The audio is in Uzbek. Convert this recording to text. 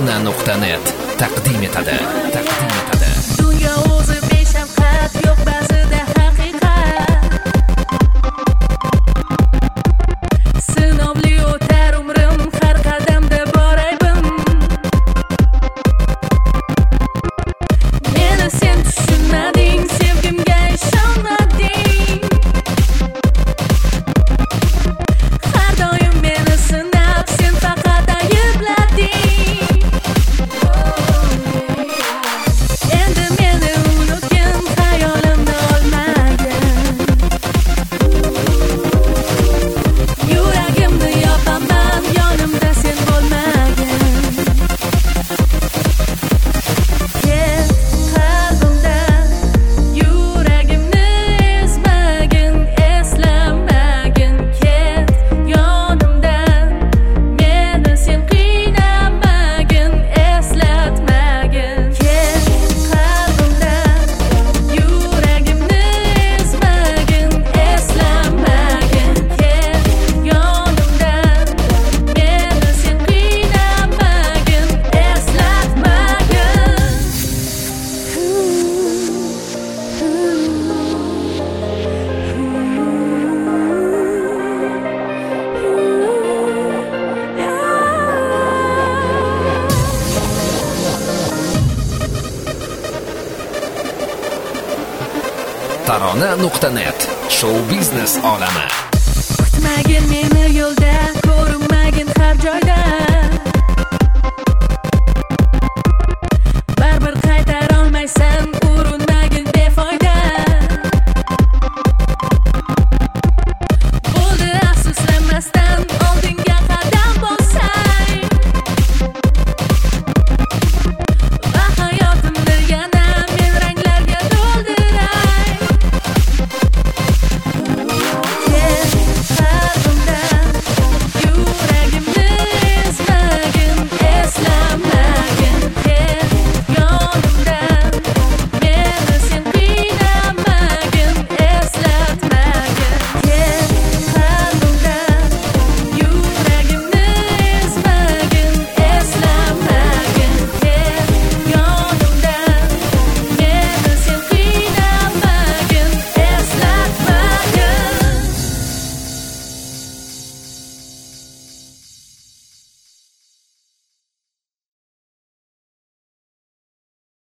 Tarona.net taqdim etadi. Dunyo o'zi beshafqat, yo'q ba'zida haqiqat. Sinovli o'tar umrim, har qadamda bor aybim. Meni sen tushunmading, sevgimga ishonmading. Har doim meni sinab, sen faqat ayblading. Endi meni unutgin, xayolimda olmagin. Yuragimni yopaman, yonimda sen bo'lmagin. Ket qalbimdan, yuragimni ezmagin, eslamagin. Ket yonimdan, meni sen qiynamagin, eslatmagin. Ket qalbimdan, yuragimni ezmagin, eslamagin. Ket yonimdan, meni sen qiynamagin, Tarona.net show biznes olami. Kutmagin meni yo'lda, ko'rinmagin har joyda.